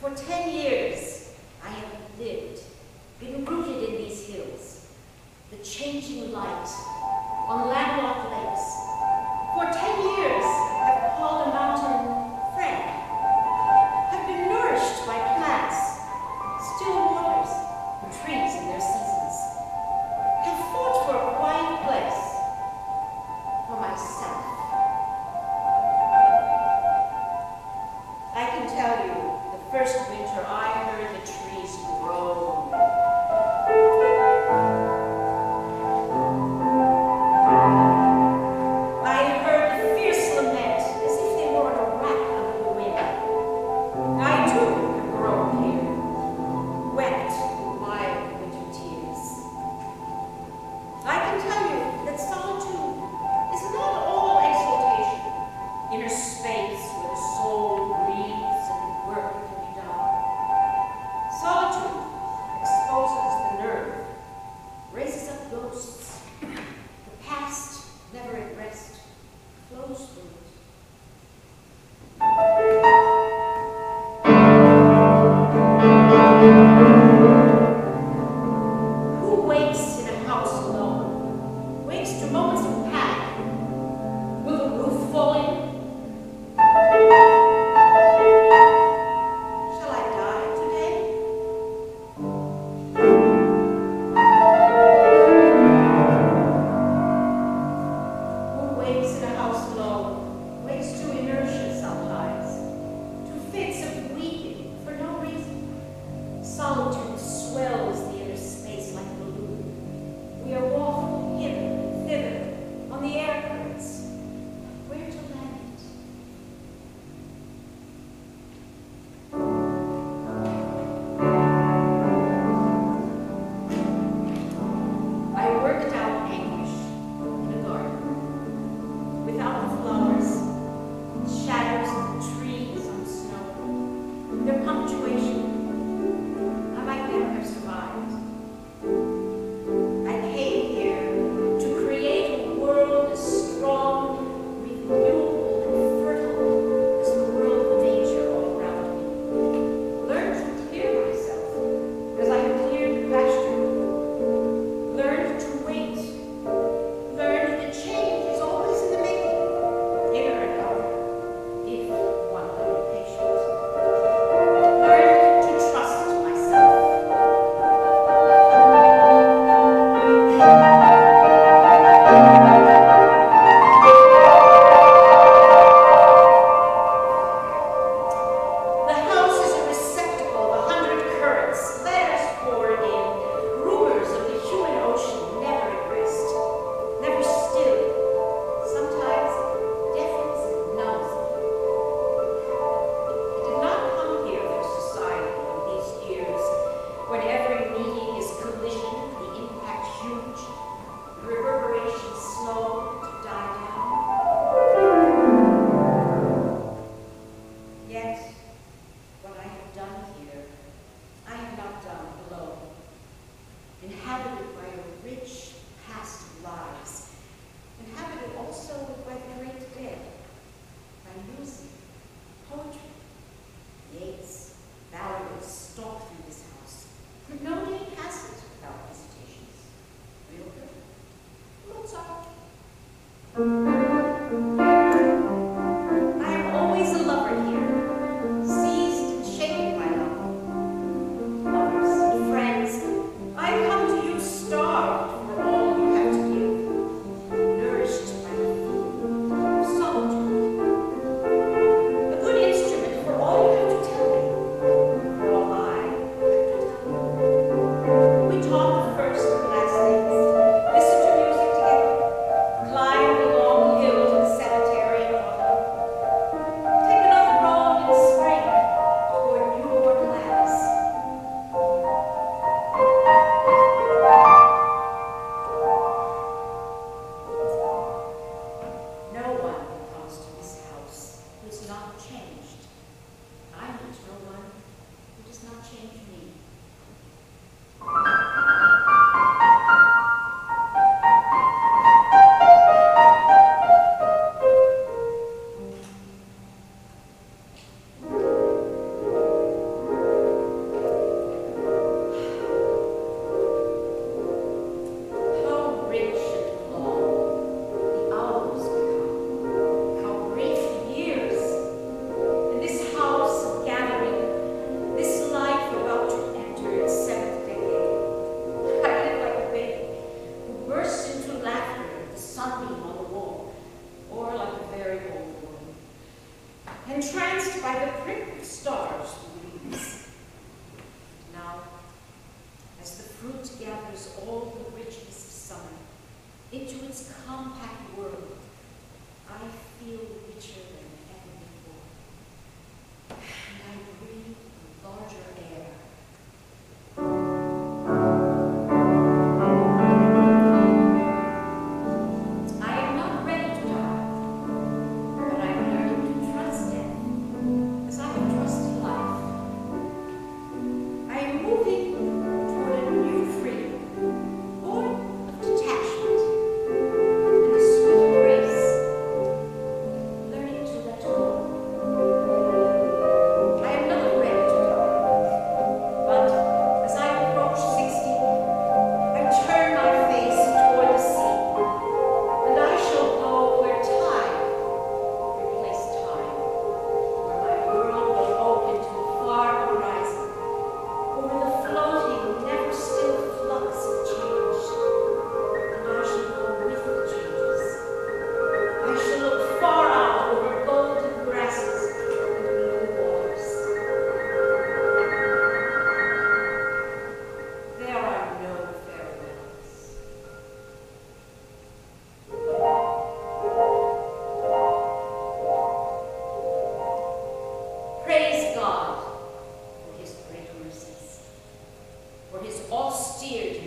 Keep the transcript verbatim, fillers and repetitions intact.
For ten years, I have lived, been rooted in these hills, the changing light on landlocked lakes. For ten years, have called a mountain friend, have been nourished by plants, still waters, and trees in their seasons, have fought for a quiet place for myself. I can tell you, the first winter I heard the trees groan. I heard the fierce lament as if they were on a rack under the wind. I too have grown here, wept wild winter tears. I can tell you that solitude is not all exaltation, inner space where the soul breathes and work can be done. Solitude exposes the nerve, raises up ghosts. The past, never at rest, flows through it. Who wakes in a house alone? Wakes to moments of panic. Will the roof fall in? Shall I die today? Who wakes in a house alone? Wakes to inertia sometimes, to fits of weeping for no reason. Solitude swells the inner space like a balloon. We are wafted hither and thither on the air currents. Where to land? I worked out anguish in a garden, without the flowers, shadows of the trees on snow, their punctuation. I might never have survived. I came here to create a world as strong, renewable, and fertile as the world of nature all around me. Learned to clear myself as I have cleared the pasture. Learned to wait. Learned that change is always in the making, inner and outer, if one will be patient. Learned to trust myself. The house is a receptacle of a hundred currents, letters poured in, rumors of the human ocean never at rest, never still, sometimes deafens and numbs me. I did not come here for society in these years, when every meeting is collision, the impact huge, the reverberation slow to die down. Yet, what I have done here, I have not done alone. Inhabited by a rich past of lives, inhabited also by the great dead, by music, poetry. Yeats, ballads stalk through this house. No day passes without visitations. Rilke, Mozart. I am always a lover here, seized and shaken by love. Lovers and friends, I come to you starved for all you have to give, nourished by the food of solitude. A good instrument for all you have to tell me, for all I have to tell you. We talk of first and last things, listen to music together, climb the long hill to the cemetery in autumn, take another road in spring toward newborn lands. No one who comes to this house who is not changed. I meet no one who does not change me. entranced by the pricked stars through leaves. Now, as the fruit gathers all the richness of summer into its compact world, I feel richer than ever before, and I breathe a larger air. I am not ready to die, but I am learning to trust death as I have trusted life. I am moving toward a new freedom, born of detachment and a sweet grace, learning to let go. I am not ready to die, but as I approach sixty, I turn my face toward the sea, and I shall go where time replaces time, where my world will open to a far horizon, over the floating, never still flux of change, and I shall go with the changes. I shall look far out over golden grasses and blue waters. There are no farewells. Praise God for his great mercies, for his austere